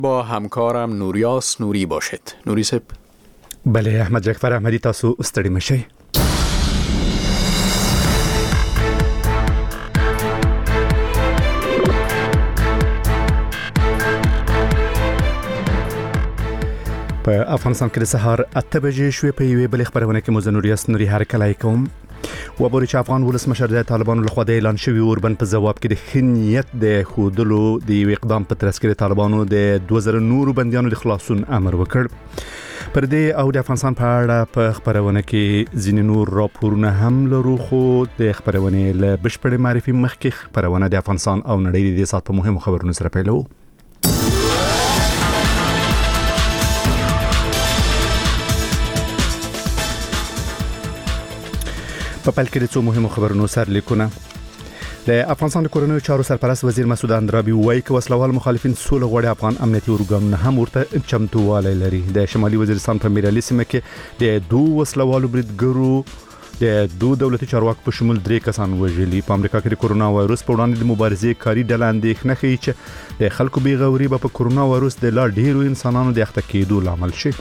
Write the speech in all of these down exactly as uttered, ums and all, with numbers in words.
با همکارم نوریاس نوری باشد. نوری صاحب. بله احمد جعفر احمدی، تاسو ستړي مشئ. په افغانستان کې د سهار اته بجې شوې. په یوې بلې خبرونه کې مو زه نوریاس نوري هرکلی کوم. وبوري چې افغان ولسمشر د طالبانو لخوا د اعلان شوی اوربند په جواب کې د خنیت د خودلو د یو اقدام په ترڅ کې طالبانو د دوه زره نورو بندیانو د خلاصون امر وکړ. پر دې او د افغانستان په اړه په خبرونه کې ځینې نور راپورونه هم لرو، خو د خبرونه له بشپړې معرفي مخکې خبرونه د افغانستان او نړۍ د سات په مهمو خبرونو سره پیلو. په پیل کې د څو مهمو خبرونو سرلیکونه. د افغانستان د کورنیو چارو سرپرست وزیر مسعود اندرابي وایي چې وسلوال مخالفین سوله غواړي، افغان امنیتي ارګانونه هم ورته چمتووالی لري. د شمالي وزیرستان په میرالي سیمه کې د دوه وسلوالو بریدګرو د دوه دولتي چارواکو په شمول درې کسان وژلي. په امریکا کې د کورونا وایرس په وړاندې د مبارزې کاري ډله اندېښنه ښیي چې د خلکو بې غوري به په کورونا وایرس د لا ډېرو انسانانو د اخته کېدو لامل شي.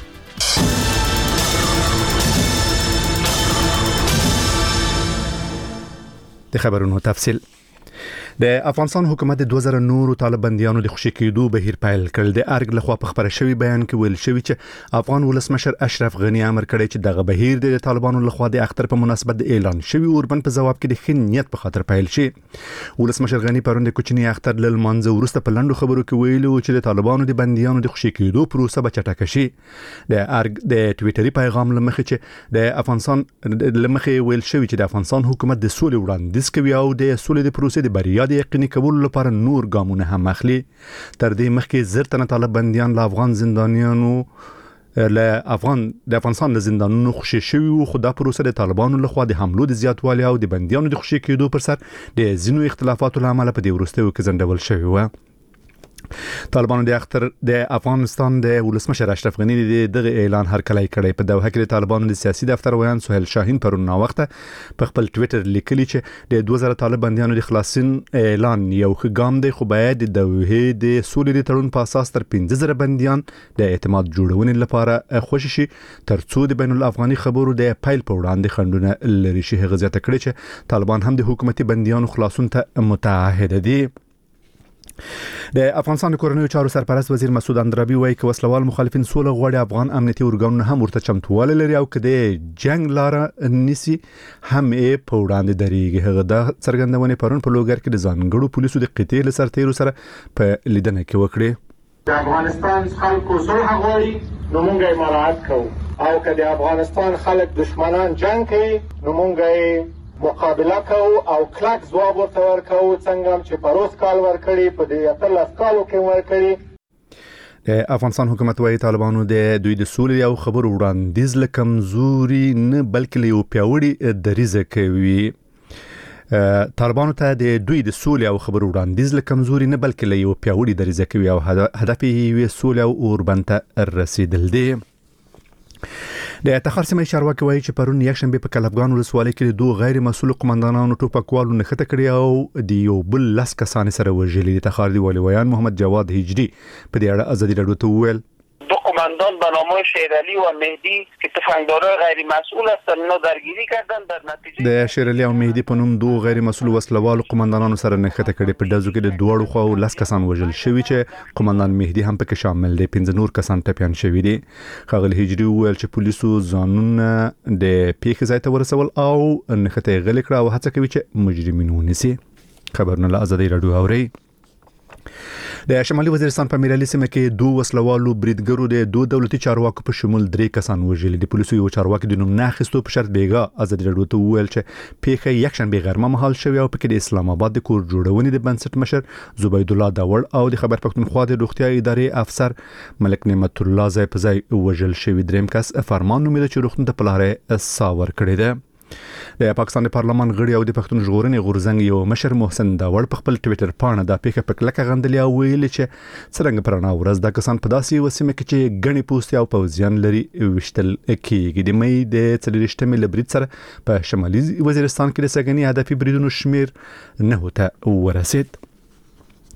د خبرونو تفصیل. د افغانستان حکومت د دوه زره نورو طالب بندیانو د خوشي کېدو بهیر پیل کړل. د ارګ لخوا په خبره شوی بیان کې ویل شوی چې افغان ولسمشر اشرف غنی امر کړی چې دغه بهیر د طالبانو لخوا د اختر په مناسبت د اعلان شوی اوربند په جواب کې د خنیت په خاطر پیل شي. ولسمشر غنی پرون د کوچنی اختر ل منځ ورسته په لندو خبرو کې ویلو چې د طالبانو د بندیانو د خوشي کېدو پروسه به چټکه شي. د ارګ د ټویټري پیغام لمخې چې د افغانستان لمخې ویل شوی چې د افغانستان حکومت د سولې وړاندیز کوي او د سولې د پروسې د بریا د یقیني کولو لپاره نور ګامونه هم اخلي. تر دې مخکې زر تنه طالب بندیان له افغان زندانیانو له افغان د افغانستان له زندانونو خوشي شوي وو، خو دا پروسه د طالبانو لخوا د حملو د زیاتوالي او د بندیانو د خوشي کېدو پر سر د ځینو اختلافاتو له امله په دې وروستیو کې ځنډول شوې وه. طالبانو د اختر د افغانستان د ولسمشر اشرف غنی د دغه اعلان هرکلی کړی. په دوحه کې د طالبانو د سیاسي دفتر ویان سهیل شاهین پرون ناوخته په خپل ټویټر لیکلی چې د دوه زره طالب بندیانو د خلاصون اعلان یو ښه ګام دی، خو باید د دوحې د سولې د تړون په اساس تر پنځه زره بندیان د اعتماد جوړونې لپاره خوشي شي ترڅو د بین الافغاني خبرو د پیل په وړاندې خنډونه لري شي. هغه زیاته کړی چې طالبان هم د حکومتي بندیانو خلاصون ته متعهد دي. د افغانستان د کورنیو چارو سرپرست وزیر مسعود اندرابي وایي چې وسلوال مخالفین سوله غواړي، افغان امنیتي ارګانونه هم ورته چمتووالی لري او که د جنگ لاره نیسي هم یې په وړاندې درېږي. هغه دا څرګندونې پرون په لوګر کې د ځانګړو پولیسو د قطعې له سرتیرو سره په لیدنه کې وکړې. د افغانستان خلکو صلح غواړي نو موږ یې مراعات کوو، او که د افغانستان خلک دشمنان جنگ کوي نو موږ یې مقابله کوو او کلک ځواب ورته ورکوو، څنګه چې پروس کال ورکړي په دې اتلس کالو کې ورکړي. د افغانستان حکومت وايي طالبانو د دوی د سولې او خبرو وړاندیز له کمزوري نه بلکې له یو پیاوړي دریځه کوي. طالبانو ته د دوی د سولې او خبرو وړاندیز له کمزوري نه بلکې له یو پیاوړي دریځه کوي او هدف یې سولې او اوربند ته رسیدل دی. د تخار سیمه چارواکي وایي چې پرون یکشنبه په کلفګان ولسوالۍ کې دوه غیر مسؤل قومندانانو ټوپکوالو نښته کړې او د یو بل لس کسان سره وژلي. د تخار دی والي ویان محمد جواد هجری په دې اړه ازادي راډیو ته وویل دو قماندان به نام شیرعلی و مهدی که تفنگدارای غیر مسئول هستند اینا درگیری کردن. در نتیجه د شیرعلی او مهدی په نوم دوه غیر مسؤل وسلوال قومندانانو سره نښته کړې. په دزو کې د دوړو خو لس کسان وژل شوي چې قومندان مهدی هم پکې شامل دي. پنځه نور کسان ټپيان شوي دي. خغل هجری وویل چې پولیسو ځانونه د پیښې ځای ته ورسول او نښته غلې کړه او هڅه کوي چې مجرمین ونیسي. خبرونه له ازادي راډیو اوري. د شمالي وزیرستان په میرالي سیمه کې دوه وسلوالو بریدګرو د دوه دولتي چارواکو په شمول درې کسان وژلي. د پولیسو یو چارواکي د نوم نه اخیستو په شرط بیګا ازادي راډیو ته وویل چې پیښه یکشنبه غرمه مهال شوې او پکې د اسلام آباد د کور جوړونې د بنسټ مشر زبید الله داوړ او د خبر پښتونخوا د روغتیا ادارې افسر ملک نعمت الله ځای په ځای وژل شوی. دریم کس فرمان نومېده چې روغتون ته په لاره ساور کړی دی. د پاکستان د پارلمان غړي او د پښتون ژغورنې غورځنګ یو مشر محسن داوړ په خپل ټویټر پاڼه دا پیښه په کلکه غندلې او ویل چې څنګه پرانا ورځ د کسان په داسې وسیمه کې چې غني پوسټ او پوزیان لري وشتل کېږي. د مې د څلورشتمې لبرید سره په شمالي وزیرستان کې د سګنی هدفي بریدونو شمیر نه هوته ورسید.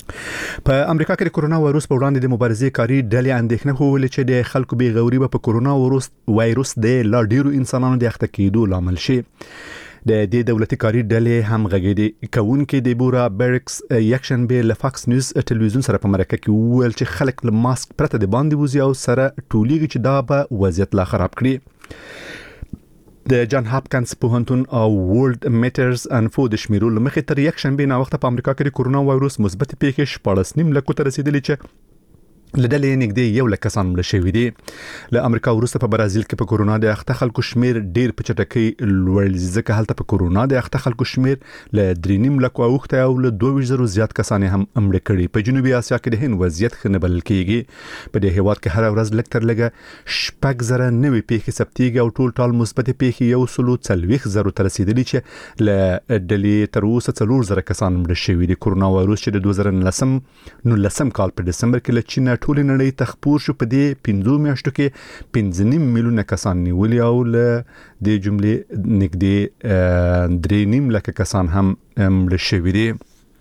په امریکا کې د کورونا وایروس په وړاندې د مبارزې کاری ډلې اندېښنه کوله چې د خلکو بې غوري په کورونا وایروس وایروس د لا ډیرو انسانانو د اخته کېدو لامل شي. د دې دولتي کاری ډلې هم غږېدې کوونکې د بورا بیرکس یکشن به له فاکس نیوز ټلویزیون سره په مرکه کې وویل چې خلک له ماسک پرته د باندې وځي او سره ټولیږي چې دا به وضعیت لا خراب کړي. د جان هاپکینز پوهنتون او ورلد میټرز انفو د شمیرو لمخې تر یک شنبه نا وخت په امریکا کې د کورونا وایروس مثبت پیښې شپږ نیم لکو ته رسیدلې چې لدلې نږدې یو لک کسان مړه شوي دي. له امریکا وروسته په برازیل کې په کورونا د اخته خلکو شمیر ډیر په چټکۍ لوړ ځکه هلته په کورونا د اخته خلکو شمیر له درې نیم لکو اوخته او له دوه زره زیات کسان هم مړه کړي. په جنوبي اسیا کې د هند وضعیت ښه نه بلل کېږي. په دې هیواد کې هر ورځ لږ تر لږه شپږ زره نوې پیښې ثبتېږي او ټول ټال مثبت پیښې یو سلو څلوېښت زره ته رسیدلي چې له ډلې تر اوسه څلور زره کسان مړه شوي دي. کورونا وایروس چې د دوه زره نولسم نولسم کال په دسمبر کې له چین ټول نړۍ ته خپور شو په دې پنځو میاشتو کې پنځه نیم میلیونه کسان نیولي او له دې جملې نږدې درې نیم لکه کسان هم مړه شوي دي.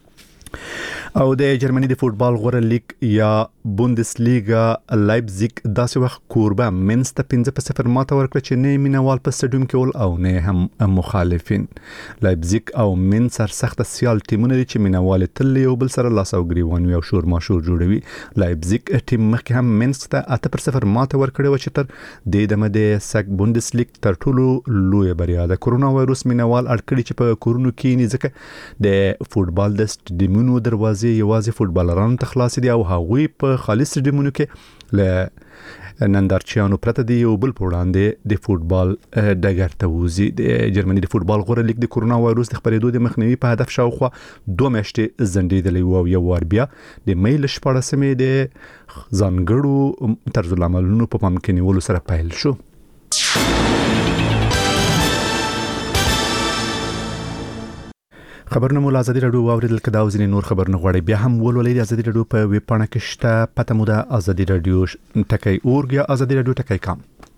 او د جرمني د فوتبال غوره لیگ یا بوندسلیګا لایپزیګ داسې وخت کوربه منس ته پنځه په صفر ماته ورکړه چې نه مینوال په سټډیوم کې ول او نه هم مخالفین. لایپزیګ او منس سر سخت سیال ټیمونه دي چې مینوال تل یو بل سره لاس او ګریوان او شور ماشور جوړوي. لایپزیګ ټیم مخکې هم منس ته اته پر صفر ماته ورکړه و چې تر د دمه د سګ بوندسلیګ تر ټولو لوی بریا ده. کورونا وایروس مینوال اړکړي چې په کورونو کې نه ځکه د فوتبال د سټډیومونو دروازې یوازې فوتبالرانو ته خلاص دي او هغوی په خالص سټډیومونو کې له نندارچیانو پرته دی یو بل په وړاندې د فوتبال ډګر ته وځي. د جرمني د فوتبال غوره لیگ د کورونا وایروس د خپرېدو د مخنیوي په هدف شاوخوا دوه میاشتې ځنډېدلی و او یو وار بیا د می له شپاړسمې د ځانګړو طرز العملونو په پام کې نیولو سره پیل شو. خبرونه مو ازادي رادیو واوریدل کدا او ځینې نور خبرونه غواړي بیا هم ولولئ. د ازادي رادیو په ویب پاڼه کې شته پته مو د ازادي رادیو ټکی اورګ یا ازادي رادیو ټکی کام.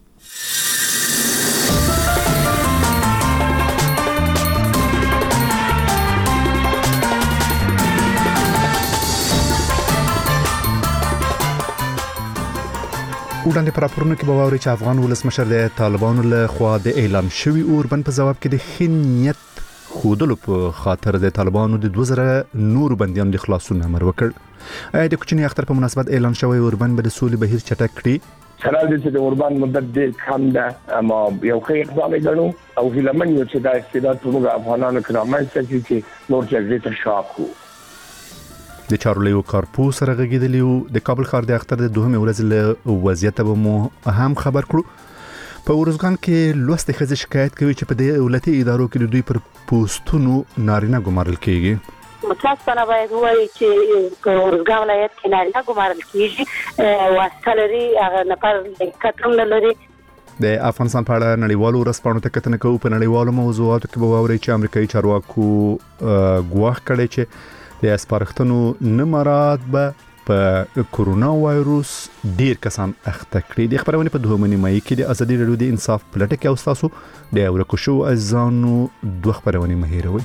وړاندې پر راپورونو کې به واوري چې افغان ولسمشر د طالبانو له خوا د اعلان شوی اوربند په جواب کې د خنیت خودلو په خاطر د طالبانو د دوه زره نور بنديانو د خلاصون امر وکړ. اې د کوچنی اختر په مناسبت اعلان شوی اوربند به د سولې بهیر چټک کړي. سره د دې اوربند مدت ډېر کم ده اما یو ښه اقدام ګڼو او هیله من یو چې دا استعداد ټول افغانانو کرامت چې نور جګړې ته شاکو. د چارلیو کارپو سره غږیدلی او د کابل ښار د اختر د دوهمې ورځې له وضعیت به مو هم خبر کړو. په ورزګان کې لوستې ښځې شکایت کوي چې په دولتي ادارو کې د دوی پر پوسټونو نارینه ګمارل کیږي. متاسفانه باید وایي چې ورزګان ولایت کې نارینه ګمارل کیږي واسطه لري هغه نفر کتم نه لري. د افغانستان په اړه نړیوالو ورځپاڼو ته کتنه کوو. په نړیوالو موضوعاتو کې به واورئ چې امریکایي چارواکو ګواښ کړی چې د اسپارښتنو نه مراعات به په کورونا وایروس ډیر کسان اخته کړي. د خبرونه په دوه مې کې د ازادي رادیو د انصاف پلټه کې او تاسو د ورکو شو ازانو دوه خبرونه مهیروي.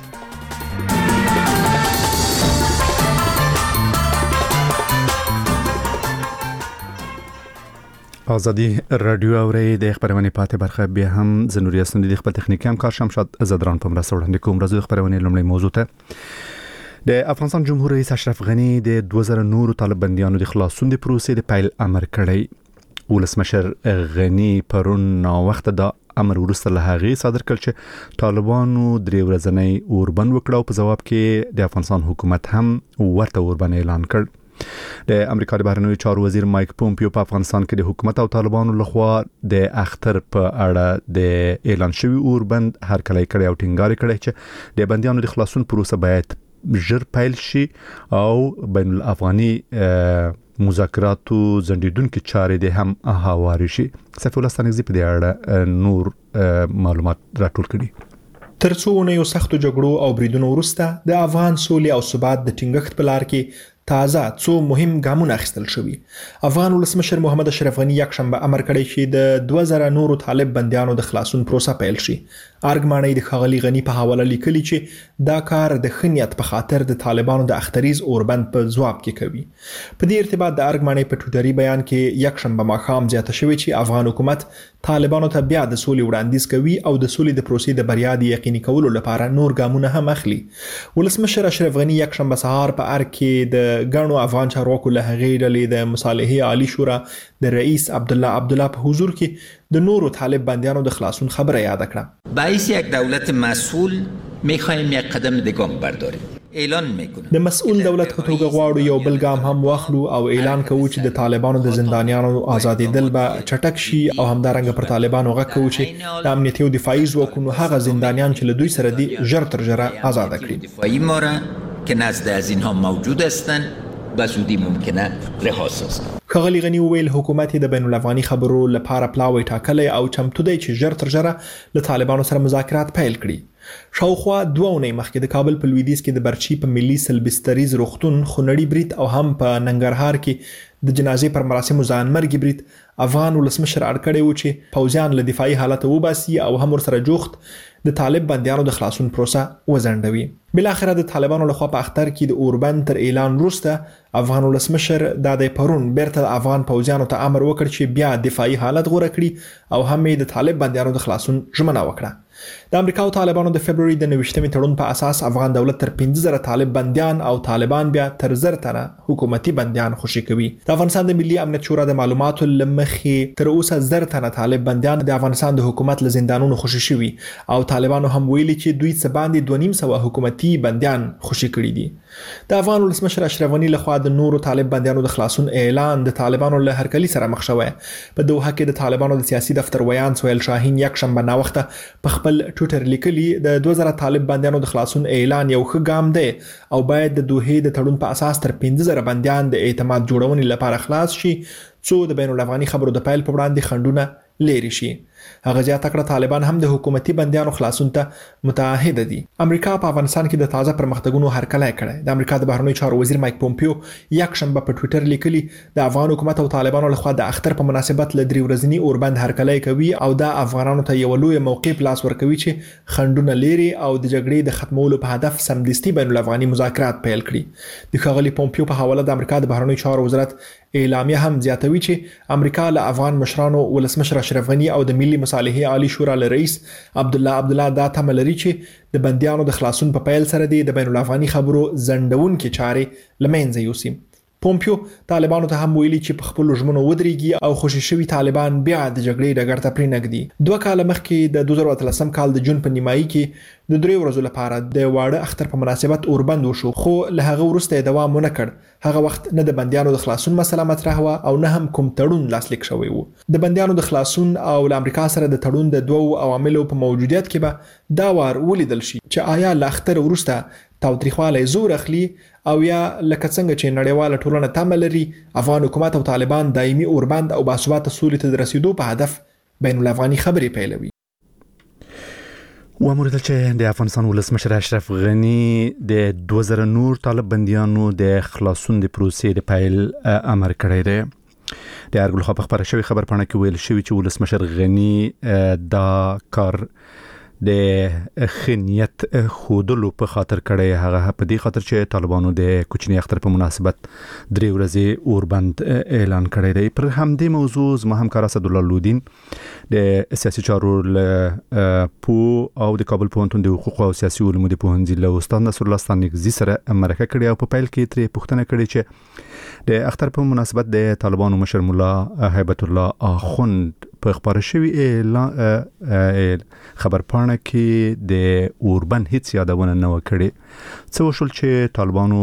ازادي رادیو اوري د خبرونه پاتې برخه به هم زنوري اسند د خپل تخنیکی همکار شمشاد زدران په مرسته وړاندې کوم. راځو خبرونه لومړی موضوع ته. د افغانستان جمهور رئیس اشرف غنی د دوه زره نور طالب بنديانو د خلاصون د پروسې د پیل امر کړی. ولسمشر غنی پرون نا وخت د امر ورسته له هغه صادر کړ چې طالبانو درې ورځنی اوربند وکړو. په جواب کې د افغانستان حکومت هم ورته اوربند اعلان کړ. د امریکا د بهرنیو چارو وزیر مایک پومپیو په افغانستان کې د حکومت او طالبانو لخوا د اختر په اړه د اعلان شوی اوربند هرکلی کړی او ټینګار کړی چې د بنديانو د خلاصون پروسه باید ژر پیل شي او بین الافغاني مذاکراتو زندیدونکو چارې د هم هواري شي. صفي الله ستانګزي په دې اړه نور معلومات راټول کړي. ترڅو نه یو سختو جګړو او بریدونو وروسته د افغان سولې او ثبات د ټینګښت په لار کې تازه څو مهم ګامونه اخیستل شوي. افغان ولسمشر محمد اشرف غنی یک شنبه امر کړی چې د دوه زره نورو طالب بندیانو د خلاصون پروسه پیل شي. ارګمانې د ښاغلي غنی په حواله لیکلي چې دا کار د ښه نیت په خاطر د طالبانو د اختریز اوربند په ځواب کې کوي. په دې ارتباط د ارګمانې په ټویټري بیان کې یک شنبه ماښام زیاته شوې چې افغان حکومت طالبانو ته بیا د سولې وړاندیز کوي او د سولې د پروسې د بریا د یقیني کولو لپاره نور ګامونه هم اخلي. ولسمشر اشرف غنی یک شنبه سهار په ارګ کې د ګڼو افغان چارواکو له هغې ډلې د مصالحې عالی شورا د رئیس عبدالله عبدالله په حضور کې د نورو طالب بندیانو د خلاصون خبره یاد کړه. باعث یک دولت مسئول می‌خوایم یک قدم دیگه برداریم. اعلان میکنه د مسئول دولت په توګه غواړو یو بل ګام هم واخلو او اعلان کوو چې د طالبانو د زندانیانو آزادېدل به چټک شي او همدارنګه پر طالبانو غږ کوو چې د امنیتي او دفاعي ځواکونو هغه زندانیان چې له دوی سره دي ژر تر ژره آزاد کړي. دفاعی ما را که نزد از اینها موجود هستند به زودی ممکنه رها سازند. ښاغلي غنی وویل حکومت د بین الافغاني خبرو لپاره پلاوی ټاکلی او چمتو دی چې ژر تر ژره له طالبانو سره مذاکرات پیل کړي. شاوخوا دوه اونۍ مخکې د کابل په لویدیځ کې د برچی په ملي سلبستریز روغتون خونړي برید او هم په ننګرهار کې د جنازې پر مراسمو ځانمرګي برید افغان ولسمشر اړ کړی و چې پوځیان له دفاعي حالت وباسي او هم ورسره جوخت د طالب بندیانو د خلاصون پروسه وزندوي. بل اخر د طالبانو لخوا په اختر کې د اوربند تر اعلان وروسته افغان ولسمشر د پرون بیرته افغان پوځیانو ته امر وکړ چې بیا دفاعي حالت غوره کړي او هم د طالب بندیانو د خلاصون ژمنه وکړه. د امریکا او طالبانو د فبرवरी د نوښتمې تړون په اساس افغان دولت تر پنځه زره طالب بندیان او طالبان بیا تر زر تنه حکومتي بندیان خوشي کوي. د افغانستان د ملي امنیت شورا د معلوماتو لمخې تر اوسه زر تنه طالب بندیان د افغانستان د حکومت له زندانونو خوشي شوي او طالبانو هم ویلي چې دوی څه باندې دوه نیم سوه حکومتي بندیان خوشي کړي دي. د افغان ولسمشر اشرف غنی لخوا د نورو طالب بندیانو د خلاصون اعلان د طالبانو له هرکلي سره مخ شوی. په دوحه کې د طالبانو د سیاسي دفتر ویان سهیل شاهین یک شنبه ناوخته په خپل ټویټر لیکلي د دوه زره طالب بندیانو د خلاصون اعلان یو ښه ګام دی او باید د دوحې د تړون په اساس تر پنځه زره بندیان د اعتماد جوړونې لپاره خلاص شي څو د بین الافغاني خبرو د پیل په وړاندې خنډونه لري شي. هغه زیاته کړه طالبان هم د حکومتي بندیانو خلاصون ته متعهد دي. امریکا په افغانستان کې د تازه پرمختګونو هرکلی کړی. د امریکا د بهرنیو چارو وزیر مایک پومپیو یک شنبه په ټویټر لیکلي د افغان حکومت او طالبانو لخوا د اختر په مناسبت له درې ورځني اوربند هرکلی کوي او دا افغانانو ته یو لوی موقع پلاس ورکوي چې خنډونه لري او د جګړې د ختمولو په هدف سمدستي بین الافغاني مذاکرات پیل کړي. د ښاغلي پومپیو په حواله د امریکا د بهرنیو چارو وزارت اعلامیه هم زیاتوي چې امریکا له افغان مشرانو ولسمشر اشرف غنی او د ملي مصالحې عالی شورا له رئیس عبدالله عبدالله دا تمه لري چې د بندیانو د خلاصون په پیل سره د بین الافغاني خبرو ځنډونکې چارې له منځه یوسي. پومپیو طالبانو ته هم ویلي چې په خپل ژمنو ودرېږي او خوشي شوي طالبان بیا د جګړې ډګر ته پرېنږدي. دوه کاله مخکې د دوه زره اتلسم کال د جون په نیمایي کې د درې ورځو لپاره د واړه اختر په مناسبت اوربند وشو خو له هغه وروسته یې دوام ونه کړ. هغه وخت نه د بندیانو د خلاصون مسله مطرح وه او نه هم کوم تړون لاسلیک شوی و. د بندیانو د خلاصون او له امریکا سره د تړون د دوو عواملو په موجودیت کې به دا وار ولیدل شي چې آیا له اختر وروسته تاوتریخوالی زور اخلي او یا لکه څنګه چې نړیواله ټولنه تمه لري افغان حکومت او طالبان دایمي اوربند او باثباته سولې ته د رسیدو په هدف بین الافغاني خبرې پیلوي. وموریدل چې د افغانستان ولسمشر اشرف غنی د دوه زره نور طالب بندیانو د خلاصون د پروسې د پیل امر کړی دی. د ارګ لخوا په خبره شوی خبر پاڼه کې ویل شوی چې ولسمشر غنی دا کار د خنیت خودلو په خاطر کړی. هغه په دې خاطر چې طالبانو د کوچنی اختر په مناسبت درې ورځې اوربند اعلان کړی دی. پر همدې موضوع زما همکار اسدالله لودین د سیاسي چارو له پو او د کابل پوهنتون د حقوق او سیاسي علومو د پوهنځي له استاد نصر الله ستانکزي سره مرکه کړې او په پیل کې ترې پوښتنه کړې چې د اختر په مناسبت د طالبانو مشر مولا هیبت الله اخوند په خبره شوی اعلان خبر پاڼه کې د اوربند هیڅ یادونه نه وکړي. څه وشول چې طالبانو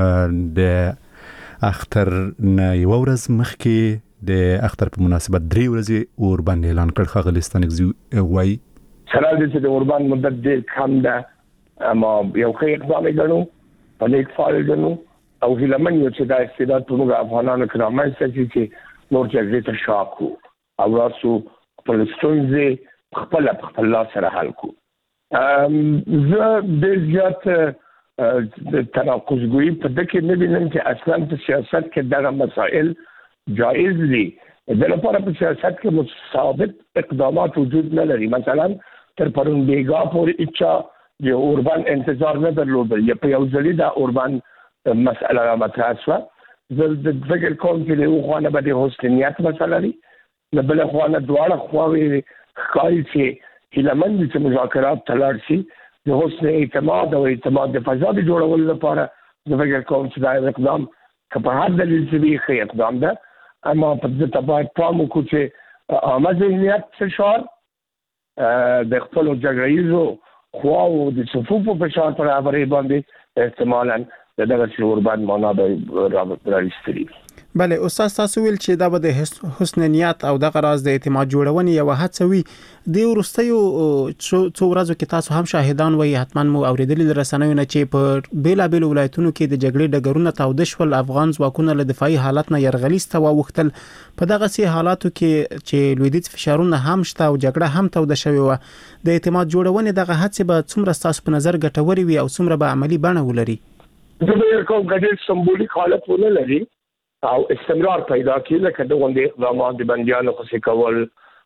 د اختر نه یو ورځ مخکې د اختر په مناسبت درې ورځې اوربند اعلان کړ. ښاغلی ستانکزي وایي سره د دې اوربند مدت ډېر کم ده اما یو ښه اقدام یې ګڼو او نیک فعال یې ګڼو او هیله من یو چې دا استعداد په موږ افغانانو کې رامنځته شي چې نور جګړې ته شا کړو او راسو خپل ستونزې خپل په خپل لاس سره حل کړو. زه ډېر زیات د تناقض ګویي په دغه نه وینم چې اصلا په سیاست کې دغه مسائل جایز دي. د لپاره په سیاست کې ثابت اقدامات وجود نه لري. مثلا تر پرون بیګا پورې اچا د اوربان انتظار نه درلودل یا په یو ځلې د اوربان مسأله را مطرح شوه. زه د فکر کوم چې له خوانه به د حسنیت مسله لري، له بل خوانه دواړه خواوې ښکاري چې هیلهمند دي چې مذاکرات ته لاړ شي د حسن اعتماد او اعتماد د فضا د جوړولو لپاره. زه فکر کوم چې دا اقدام که په هر دلیل چې وي ښه اقدام ده، اما په دې ته باید پام وکړو چې عامه ذهنیت فشار د خپلو جګړه ییزو خواو د صفوفو فشار پر هوارې باندې احتمالاً د دغه اوربان معنا به راوستلي. بله استاد، تاسو ویل چې دا به د حسن نیت او دغه راز د اعتماد جوړونې یو هڅه وي. د ورستیو څو ورځو کې تاسو هم شاهدان وي، حتما مو اوریدلي له رسنیو نه چې په بیلابیل ولایتونو کې د جګړې ډګرونه تاوده شول، افغان ځواکونه له دفاعي حالت نه یرغلیز ته واوښتل. په دغه سي حالاتو کې چې لویدیځ فشارونه هم شته او جګړه هم توده شوې و، د اعتماد جوړونې دغه هڅه به څومره تاسو په نظر ګټوري وي او څومره به عملی بڼه ولري؟ زه به کوم ګډ سمبولیک حالت ونه لري او استمرار پیدا کړي، لکه د غونډې اقدامات د بندیانو خوشي کول،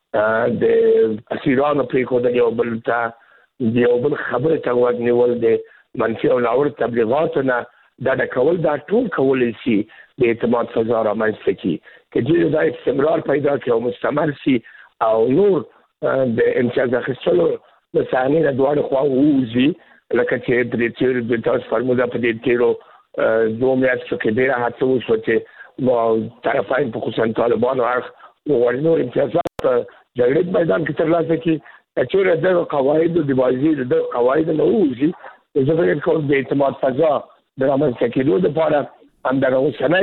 د اسیرانو پریښودل، یو بل ته د یو بل خبره ته غوږ نیول، د منفي او ناوړه تبلیغاتو نه ډډه کول، دا ټول کولی شي د اعتماد فضا رامنځته کړي. که چېرې دا استمرار پیدا کړي او مستمر شي او نور د امتیاز اخیستلو د صحنې نه دواړه خواوې ووځي، لکه چې د تېرو د تاسو فرموده په دې تېرو دوه میاشتو کې ډېره هڅه وشوه چې ما طرفین په خصوصا طالبانو اړخ وغواړي نور امتیازات په جګړې میدان کې ترلاسه کړي. که چېرې دغه قواعدو د بازي د دغه قواعدو نه ووځي، زه فکر کوم د اعتماد فضا د رامنځته کېدو دپاره همدغه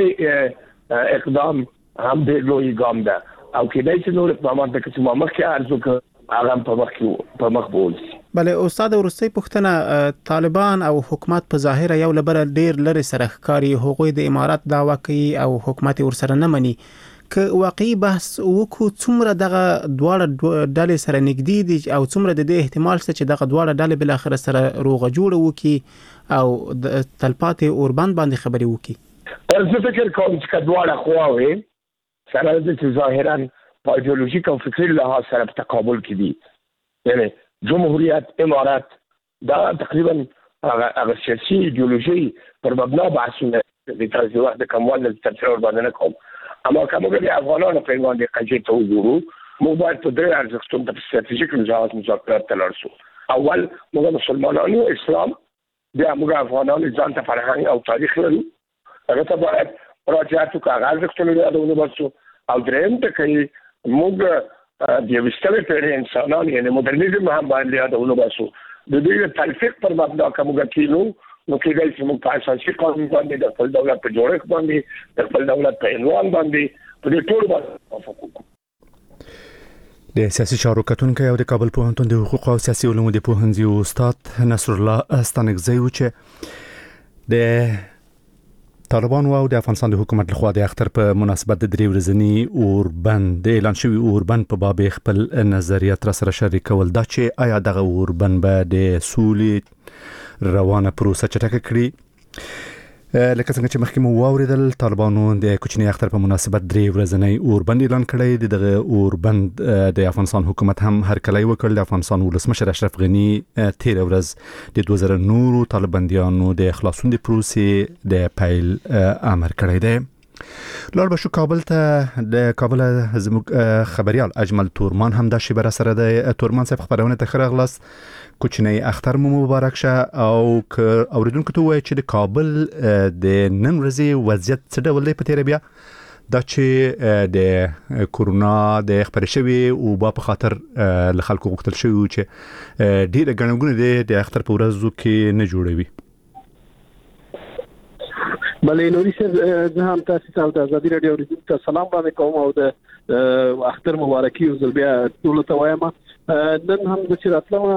اوسنی اقدام هم ډېر لوی ګام ده او کېدای شي نور اقدامات لکه چې ما مخکې عرض وکړ هغه هم په مخ په مخ بولسي. بله استاد، ورستۍ پوښتنه، طالبان او حکومت په ظاهر یو لبره ډیر لري سره ښکاری، هغوی د امارات دعوا کوي او حکومت ورسره نه مني. که واقعي بحث وکړو څومره دغه دواړه ډلې سره نږدې دي او څومره د دې احتمال شته چې دغه دواړه ډلې بل اخر سره روغه جوړه وکړي او د تلپاتې اوربند باندې خبرې وکړي؟ زه فکر کوم چې دواړه خواوې سره د ظاهرا په ایدئولوژیک او فکري لحاظ سره په تقابل کې دي. یعنی جمهوریت امارات دا تقریبا هغه سیاسي ایدئولوژي پر مبنا بحثونه د تاسو وخت د کموال د تفسیر باندې نه کوم، اما کومه د افغانانو په باندې قضیه ته وګورو، موږ باید په درې ارزښتونو د ستراتیژیک لحاظ مذاکرات ته لاړ شو. اول موږ مسلمانانو اسلام، بیا موږ افغانانو ځان ته فرهنګ او تاریخ لرو، هغه ته باید مراجعات وکړو، هغه ارزښتونه یادونه وسو. او درېیم ته کوي موږ د یوستمه پیړۍ انسانان یعنی مدرنیزم هم باندې یادونه وسو. د دې تلفیق پر مبنا کومه کېلو نو کېدای چې موږ په اساسي قانون باندې د خپل دولت په جوړښت باندې د خپل دولت په عنوان باندې په دې ټول باندې موافق وکړو. د سیاسي چارو کتونکو او د کابل پوهنتون د حقوق او سیاسي علومو د پوهنځي استاد نصر الله استانکزی و چې د طالبان او د افغانستان د حکومت لخوا د اختر په مناسبت د درې ورځنی اوربند اعلان شوی اوربند په باب خپل نظریات را سره شریکول، دا چې آیا دغه اوربند به د سولې روانه پروسه چټکه کړي. لکه څنګه چې مخکې مو واوریدل، طالبانو د کوچنی اختر په مناسبت درې ورځنی اوربند اعلان کړی. دغه اوربند د افغانستان حکومت هم هرکلی وکړ. د افغانستان ولسمشر اشرف غنی تیر ورځ د دوه زره نورو طالباندیانو د خلاصون د پروسې د پیل امر کړی دی. لاړ بشو کابل ته. د کابل زموږ خبريال اجمل تورمان هم د شبره سره د تورمان صاحب خبرونه ته خرغلاس. کوچنی اختر مو مبارک شه او که اوریدونکو ته وایي چې د کابل د نن ورځې وضعیت څه ډول دی په تیره بیا دا چې د کورونا د خبرې شوی او با په خاطر له خلکو غوښتل شوی چې ډیره ګڼګونه د اختر په ورځو کې نه جوړوي. بلې نوري سر زه هم تاسو ته د ازادي رادیو ته سلام باندې کوم او د اختر مبارکي او بیا ټول ته وایم. نن هم د چراتلو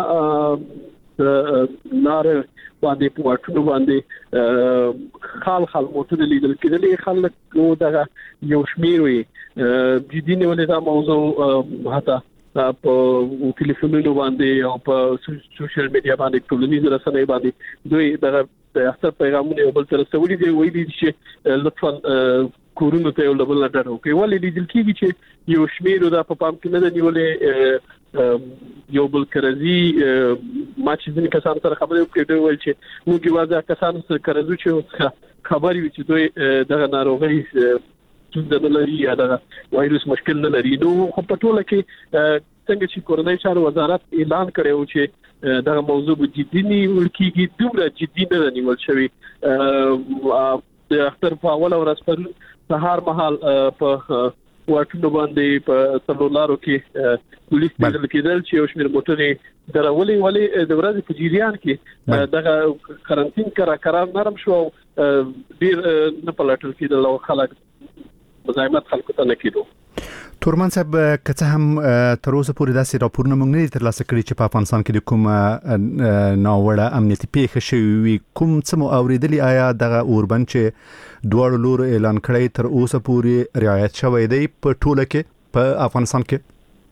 نار باندې په واټونو باندې خال خال موټر لیدل کېدل، خلک نو دغه یو شمیر وي د دې ولې دا موضوع هتا په ټلیفونونو باندې او په سوشل میډیا باندې ټولنیز رسنۍ باندې دوی دغه د اختر پیغامونه یو بل سره سوي دي وایي چې لطفا کورونو ته یو بل نه ډارو کوي ولې لیدل کیږي چې یو شمیر د په پام کې نه نیولې یو بل کرزي ما چې ځینې کسان سره خبرې وکړې دوی وایي چې موږ واځه کسان سره کرزو چې خبرې وي چې دوی دغه ناروغي څنګه نه لري یا دغه وایروس مشکل نه لري نو په ټوله کې څنګه چې کورنۍ چارو وزارت اعلان کړی و چې دغه موضوع به جدي نیول کیږي دومره جدي نه نیول شوی د اختر په اول ورځ پر سهار مهال په واټونو باندې په سلولارو کې پولیس بدل کېدل چې یو شمېر موټرې درولې ولې د ورځې په جریان کې دغه کارانتین کرا قرار نرم شو ډیر نه پلټل کېدل او خلک مزاحمت خلکو ته نه کېدو. تورمان صاحب که څه هم تر اوسه پورې داسې راپورونه موږ نه ترلاسه کړي چې په افغانستان کې د کوم ناوړه امنیتي پیښه شوې وي کوم څه مو اوریدلي آیا دغه اوربند چې دواړو لورو اعلان کړی تر اوسه پورې رعایت شوی دی په ټوله کې په افغانستان کې؟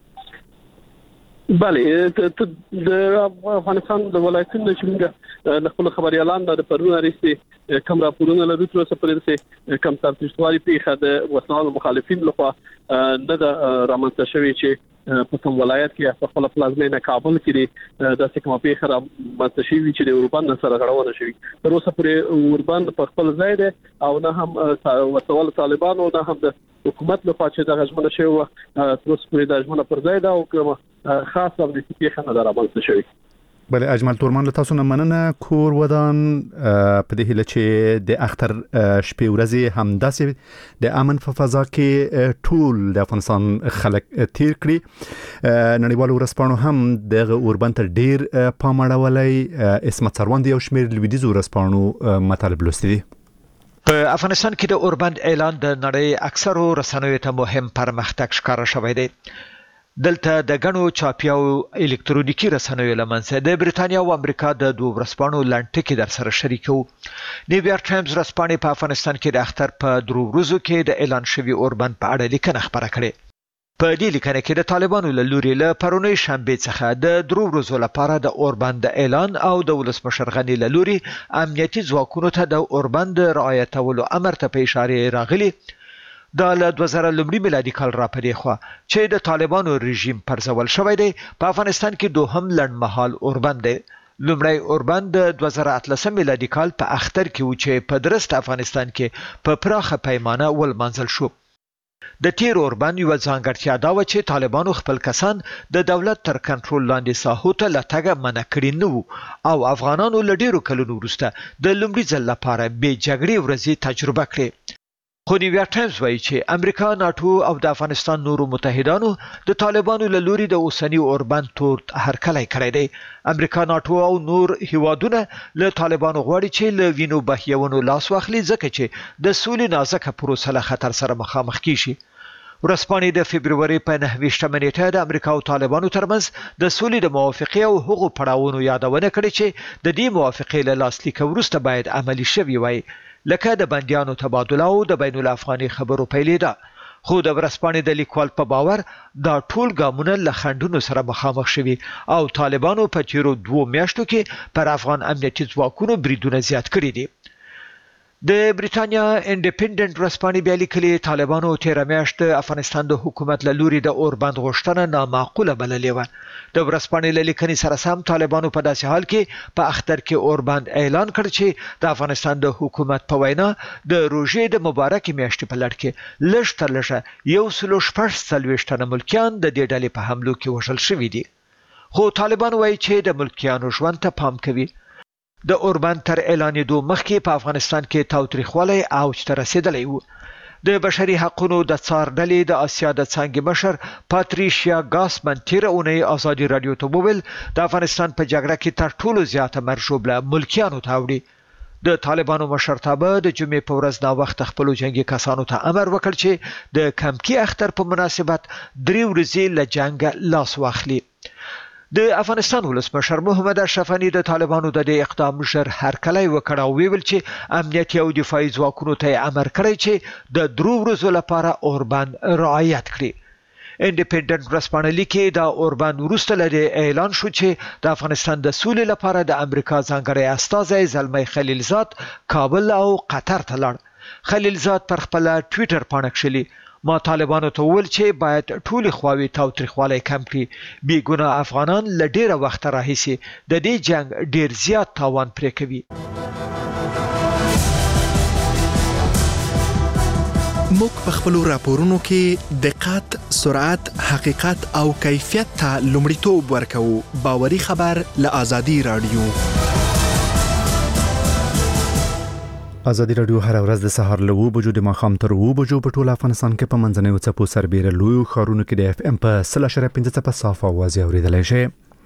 بله د افغانستان د ولایتونو چې موږ د خپل خبريالان د پرونه رسې کم راپورونه لري تر اوسه پورې کم تاسوالي پیښه د وسنال مخالفین لخوا نه د رامنځته شوی چې په کوم ولایت کې په خپل پلازمینه کابل کې د سکه پیښه رامنځته شوی چې د اوربند سره غړونه شوی تر اوسه پورې اوربند په خپل ځای دی او نه هم وسوال طالبانو نه هم د حکومت لخوا چې د غژمنه شوی تر اوسه پورې د غژمنه پر ځای دا او کومه خاص د پیښه نه رامنځته شوی. بله اجمل تورمان له تاسو نه مننه کور ودان په دې هیله چې د اختر شپې ورځې همداسې د امن په فضا کې ټول د افغانستان خلک تیر کړي. نړیوالو ورځپاڼو هم دغه اوربند ته ډیر پام اړولی اسمت سروان د یو شمېر لویدیځو ورځپاڼو مطالب لوستي دي. په افغانستان کې د اوربند اعلان د نړۍ اکثرو رسنیو ته مهم پرمختګ ښکاره شوی دی. دلته د غنو چاپي او الکترونیکی رسنیو لمنځه د بریتانیا او امریکا د دوه ورځپاڼو لنټکی در سره شریکو. نیویارک ټایمز ورځپاڼې په افغانستان کې د اختر په درو ورځو کې د اعلان شوی اوربند په اړه لیکنه خبره کړې. په دې لیکنه کې د طالبانو له لوري له پرونی شنبه څخه د درو ورځو لپاره د اوربند اعلان او د ولسمشر غنی له لوري امنیتي ځواکونو ته د اوربند رعایتولو امر ته په اشاره راغلي. دا له دوه زره لومړي میلادي کال را پدې خو چې د طالبانو رژیم پرځول شوی دی په افغانستان کې دوهم لړمحال اوربند دی. لومړی اوربند د دوه زره اتلسم میلادي کال په اختر کې و چې په درست افغانستان کې په پراخه پیمانه ولمنځل شو. د تیر اوربند یو ځانګړتیا دا و چې طالبانو خپل کسان د دولت تر کنټرول لاندې ساحو ته لټګه منع کړی نه او افغانانو له ډیرو کلونو وروسته د لومړي ځل لپاره به جګړې ورځې تجربه کړې. خو نیویارک ټایمز وایي چې امریکا ناتو او د افغانستان نورو متحدانو د طالبانو له لوري د اوسنی اوربند تور هرکلی کړی دی. امریکا ناتو او نور هیوادونه له طالبانو غواړي چې له وینو بهیونو لاس واخلي ځکه چې د سولې نازکه پروسه له خطر سره مخامخ کیږي. ورځپاڼې د فبروري په نهه ویشتمه نیټه د امریکا او طالبانو ترمنځ د سولې د موافقې او هغو پړاوونو یادونه کړې چې د دې موافقې له لاسلیک وروسته باید عملي شوي وای لکه د بندیانو تبادله او د بین الافغاني خبرو پیلېده. خو د ورځپاڼې د لیکوال په باور دا ټول ګامونه له خنډونو سره مخامخ شوي او طالبانو په تیرو دوو میاشتو کې پر افغان امنیتي ځواکونو بریدونه زیات کړي دي. د بریتانیا انډیپندنت ورځپاڼې بیا لیکلي طالبانو تیر میاشت افغانستان د حکومت له لوري د اوربند غوښتنه نامعقوله بللې و. د ورځپاڼې له لیکنې سره سم طالبانو په داسې حال کې په اختر کې اوربند اعلان کړ چې د افغانستان د حکومت په وینا د روژې د مبارکې میاشتې په لړ کې لږ تر لږه یو سلو شپږ څلوېښت تنه ملکیان د دې ډلې په حملو کې وژل شوي دي. خو طالبان وایي چې د ملکیانو ژوند ته پام کوي. د اوربند تر اعلانېدو مخکې په افغانستان کې تاوتریخوالی اوج ته رسېدلی و. د بشري حقوقو د څار ډلې د اسیا د څانګې مشر پاتریشیا ګاسمن تیره اونۍ ازادي راډیو ته وویل د افغانستان په جګړه کې تر ټولو زیاته مرګ ژوبله ملکیانو ته اوړي. د طالبانو مشرتابه د جمعې په ورځ ناوخته خپلو جنګي کسانو ته امر وکړ چې د کمکي اختر په مناسبت درې ورځې له جنګه لاس واخلي. د افغانستان ولسمشر محمد اشرف غني د طالبانو د دې اقدام ژر هرکلی وکړ او ویل چې امنیتي او دفاعي ځواکونو ته امر کړی چې د درو ورځو لپاره اوربند رعایت کړي. انډیپندنت ورځپاڼه لیکي دا اوربند وروسته لري اعلان شو چې د افغانستان د سولې لپاره د امریکا ځانګړی استازی زلمی خلیلزاد کابل او قطر ته لاړ. خلیلزاد پر خپل ټوئیټر پاڼه کښلي ما طالبانو ته وویل چې باید ټولې خواوې تاوتریخوالی کم کړي. بې ګناه افغانان له ډېره وخته راهیسې د دې جنګ ډېر زیات تاوان پرې کوي. موږ په خپلو راپورونو کې دقت، سرعت، حقیقت او کیفیت ته لومړیتوب ورکوو. باوري خبر له آزادي رادیو. آزادي رادیو هر ورځ د سهار له اوه بجو د ماښام تر اوه بجو په ټول افغانستان کې په منځنیو څپو سربېره لویو ښارونو کې د اف ام په سل اشاریه پنځه څپه صاف اواز اورېدلی شئ.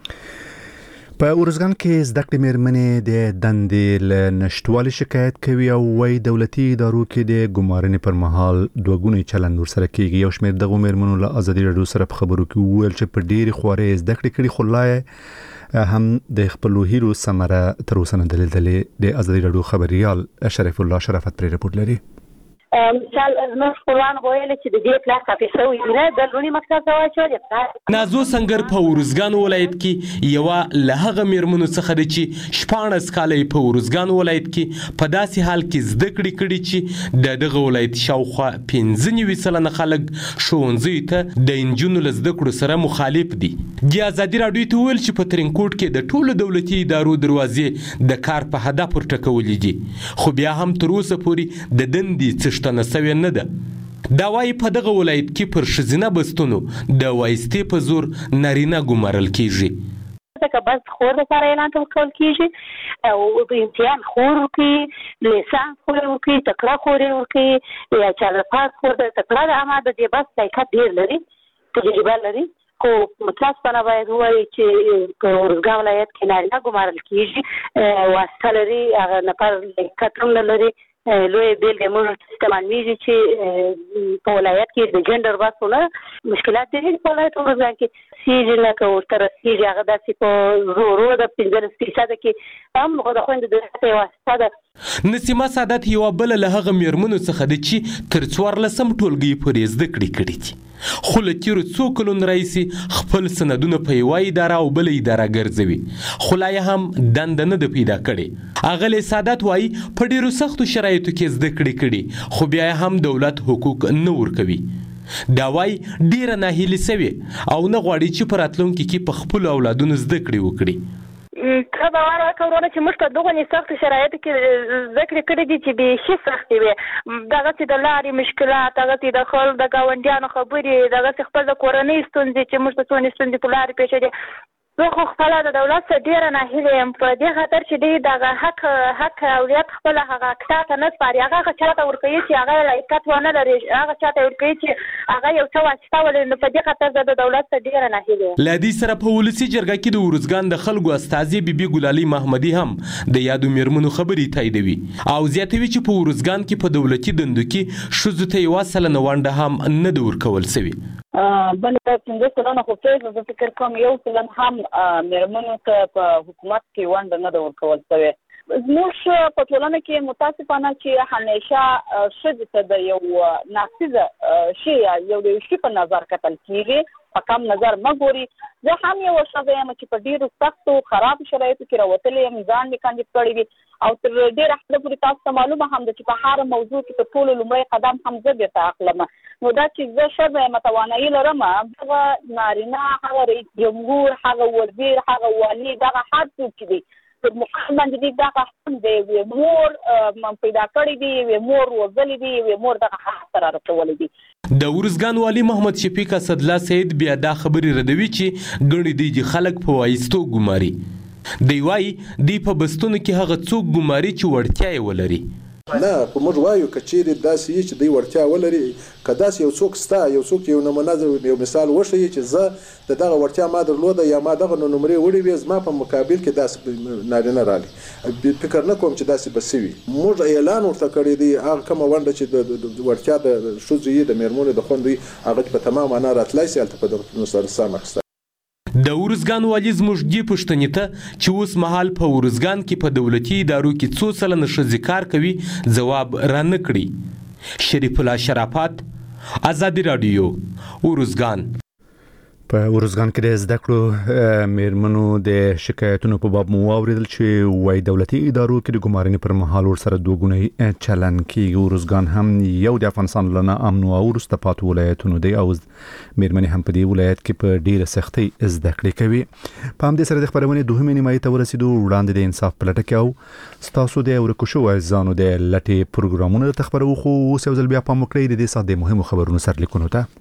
په ارزګان کې زده کړې مېرمنې د دندې له نشتوالي شکایت کوي او وايي دولتي ادارو کې د ګمارنې پر مهال دوه ګونی چلند ورسره کېږي. یو شمېر دغو مېرمنو له آزادي رادیو سره په خبرو کې وویل چې په ډېرې خوارۍ زده کړې کړي خو لا هم د خپلو هیلو ثمره تر اوسه نه ده لیدلې. د آزادي رادیو خبریال شریف الله شرافت پرې رپورټ لري. مثال زموږ خپلوان ویل چې د دې پلاس کافي شوی نه د لونی مکتب ته واچول. نازو سنگر په ورزګان ولایت کې یو له هغه میرمنو څخه د چې شپاړس کالې په ورزګان ولایت کې په داسې حال کې زده کړې کړي چې د دغه ولایت شاوخوا پنځه نوي سلنه خلک ښوونځیو ته د انجونو له زده کړو سره مخالف دي. د آزادي راډیو ته ویل چې په ترینکوټ کې د ټولو دولتي ادارو دروازې د کار په هدف ورټکولې دي خو بیا هم تر اوسه پورې د دندې څه شته نسوي نه ده. دا وايي په دغه ولایت کې پر ښځینه بستونو د وایستې په زور نارینه ګمارل کیږي. که بس خور لپاره اعلان ورکول کیږي او په امتحان خور ورکړي، لیسانس خور ورکړي، تکړه خور ورکړي یا چې لپاره خور د تکړه د عامه د دې بس لایقت ډېر لري، تجربه لري. خو متاسفانه باید ووایي چې په ورزګان ولایت کې نارینه ګمارل کیږي، واسطه لري، هغه نفر لایقت هم نه لري. لوی بیلګې موږ استعمالېږي چې په ولایت کې د جنډر بحثونه مشکلات دي په ولایت ورزګان کې سیږي لکه ورته رسېږي هغه داسې په زورو د پنځلس فیصده کې هم د خویندو د یوه واسطه ده. نسیمه سعادت یوه بله له هغه میرمنو څخه ده چې تر څوارلسم ټولګي پورې زده کړې کړي دي خو له تېرو څو کلونو راهیسې خپل سندونه په یوه اداره او بله اداره ګرځوي خو لا یې هم دنده نه ده پیدا کړې. اغلې سعادت وایي په ډېرو سختو شرایطو کې زده کړې کړي خو بیا هم دولت حقوق نه ورکوي. دا وایي ډېره ناهیلې سوې او نه غواړي چې په راتلونکي کې په خپلو اولادونو زده کړې وکړي. که باور وکړو ورونه چې موږ په دغو سختو شرایطو کې زده کړې کړې دي چې بیخي سختې وې، دغسې د لارې مشکلات، دغسې د خلکو د ګاونډیانو خبرې، دغسې خپل د کورنۍ ستونزې چې موږ ته څومره ستونزې په لارې پېښېدې. زه خو خپله د دولت څخه ډېره ناهیلې یم په دې خاطر چې دوی دغه حق حق اولیت خپله هغه کتا ته نه سپاري، هغه هغه چا ته ورکوي چې هغه یې لایقت ونه لري، هغه چا ته ورکوي چې هغه یو څه واسطه ولري. نو په دې خاطر زه د دولت څخه ډېره ناهیلې یم. له دې سره په ولسي جرګه کې د ورزګان د خلکو استازي بیبي ګلالۍ محمدي هم د یادو میرمنو خبرې تاییدوي او زیاتوي چې په ورزګان کې په دولتي دندو کې ښځو ته یوه سلنه ونډه هم نه ده ورکول سوې. بل پنځه سلنه خو پرېږده، زه فکر کوم یو سلن هم میرمنو ته په حکومت کې ونډه نه ده ورکول سوې. زموږ په ټولنه کې متاسفانه چې همیشه ښځې ته د یو ناڅیزه شي یا یو د یو شي په نظر کتل کېږي، په کم نظر مه ګوري. زه هم یوه ښځه یم چې په ډېرو سختو خرابو شرایطو کې راوتلې یم، ځان مې کاندید کړی وي او تر ډېره حده پورې تاسو ته معلومه هم ده چې په هره موضوع کې تر ټولو لومړی قدم هم زه بېرته اخلم. نو دا چې زه ښځه یم توانایي لرم، هغه نارینه، هغه رئیس جمهور، هغه وزیر، هغه والي، دغه هر څوک چې دی په مقام باندې دي دغه هم دی یوې مور پیدا کړی دی، یوې مور روزلې دي، یوې مور دغه حق ته رارسولی دي. د ورزګان والي محمد شفیق اسدالله سید بیا دا خبرې ردوي چې ګڼې دی چې خلک په وایستو ګماري. دی وایي دی په بستونو کې هغه څوک ګماري چې وړتیا یې ولري. نه خو موږ وایو که چیرې داسې وي چې دوی وړتیا ولري، که داسې یو څوک ستا یو څوک یو نمونه یو مثال وښیي چې زه د دغه وړتیا ما درلوده یا ما دغه نمرې وړې وې، زما په مقابل کې داسې نارینه راغلي، فکر نه کوم چې داسې به سوي. موږ اعلان ورته کړی دی هغه کومه ونډه چې د وړتیا د ښځو یي د میرمنو د خویندو یي هغه په تمام معنا راتلی سي هلته په دغه سره سم اخیستی. د ورزګان والي زموږ دې پوښتنې ته چې اوس مهال په ورزګان کې په دولتي ادارو کې څو سلنه ښځې کار کوي ځواب رانه کړي. شریف الله شرافت، آزادي راډیو، ورزګان. په ورزګان کې د زده کړو میرمنو د شکایتونو په باب مو اوریدل چې وای دولتي ادارو کې د ګمارنې پر مهال ورسره دوګونی چلن کیږي. ورزګان هم یو د افغانستان لنه امن او ورسته پات ولایتونو دی او میرمنې هم په دې ولایت کې په ډیره سختي زده کړې کوي. په همدې سره د خبرونه دوهمې نیمایي ته ورسېدو. وړاندې د انصاف پلټکه او ستاسو د ورکوشو ځانو د لټي پروګرامونو د تخبرو خو اوس یو ځل بیا په مکړې د دې ساده مهمو خبرونو سره لیکونو ته